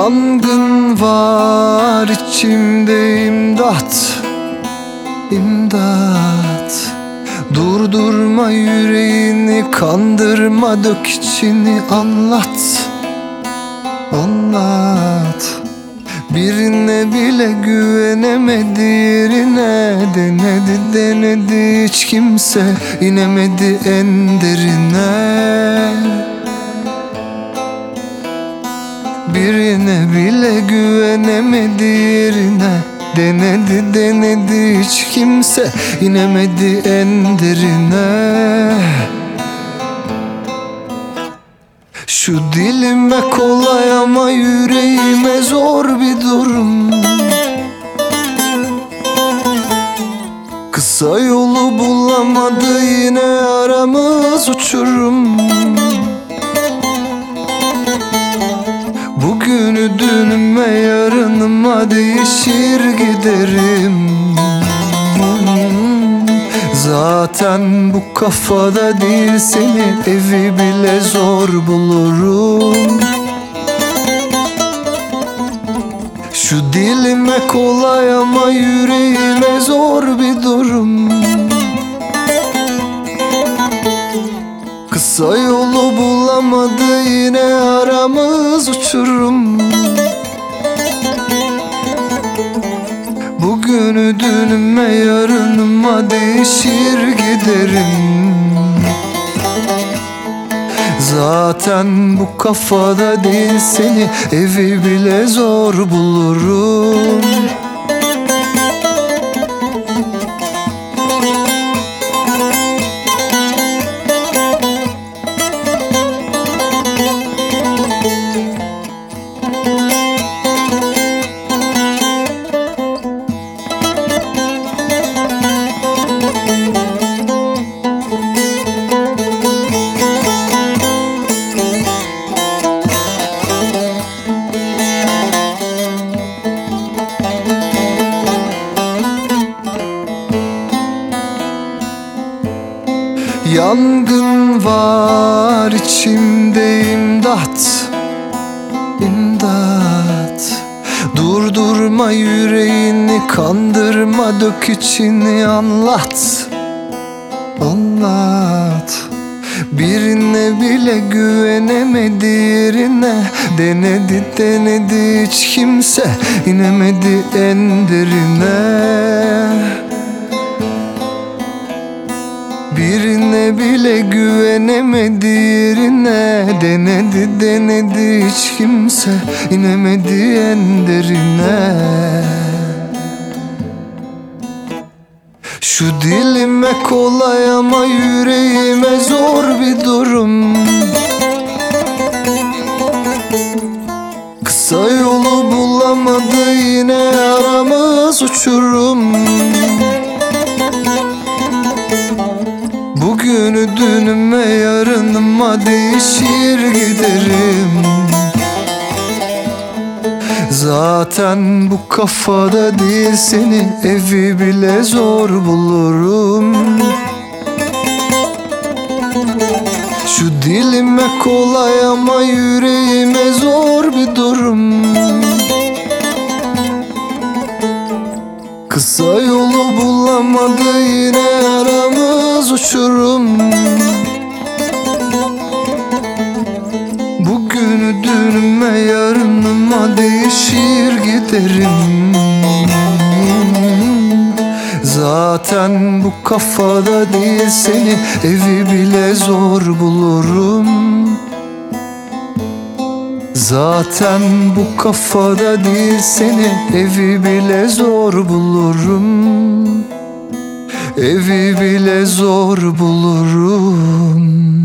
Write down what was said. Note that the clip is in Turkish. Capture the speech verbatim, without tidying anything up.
Yangın var içimde, imdat, imdat. Durdurma yüreğini, kandırma, dök içini, anlat, anlat. Birine bile güvenemedi, yerine denedi denedi, hiç kimse inemedi en derine. Birine bile güvenemedi, yerine denedi denedi, hiç kimse inemedi en derine. Şu dilime kolay ama yüreğime zor bir durum. Kısa yolu bulamadı, yine aramız uçurum. Bugünü dünüme, yarınıma değişir giderim. Zaten bu kafada değil, seni evi bile zor bulurum. Şu dilime kolay ama yüreğime zor bir durum. Kısa yolu bulamadı, yine aramız uçurum. Bugünü dünüme, yarınıma değişir giderim. Zaten bu kafada değil, seni evi bile zor bulurum. Yangın var içimde, imdat, imdat. Durdurma yüreğini, kandırma, dök içini, anlat, anlat. Birine bile güvenemedi, yerine denedi denedi, hiç kimse inemedi en derine. Birine bile güvenemedi, yerine denedi denedi, hiç kimse inemedi en derine. Şu dilime kolay ama yüreğime zor bir durum. Kısa yolu bulamadı, yine aramız uçurum. Bugünü dünüme, yarınıma değişir giderim. Zaten bu kafada değil, seni evi bile zor bulurum. Şu dilime kolay ama yüreğime zor bir durum. Kısa yolu bulamadı, yine aramız uçurum. Bugünü dünüme, yarınıma değişir giderim. Zaten bu kafada değil, seni evi bile zor bulurum. Zaten bu kafada değil, seni evi bile zor bulurum. Evi bile zor bulurum.